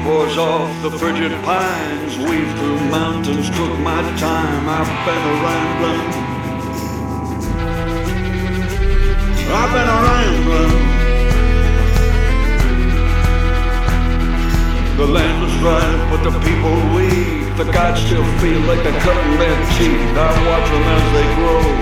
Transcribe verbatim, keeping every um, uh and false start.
pours off the frigid pines. Weave through mountains, took my time. I've been a rambling. I've been a rambling. The land is dry, but the people weep. The gods still feel like they're cutting their teeth. I watch them as they grow.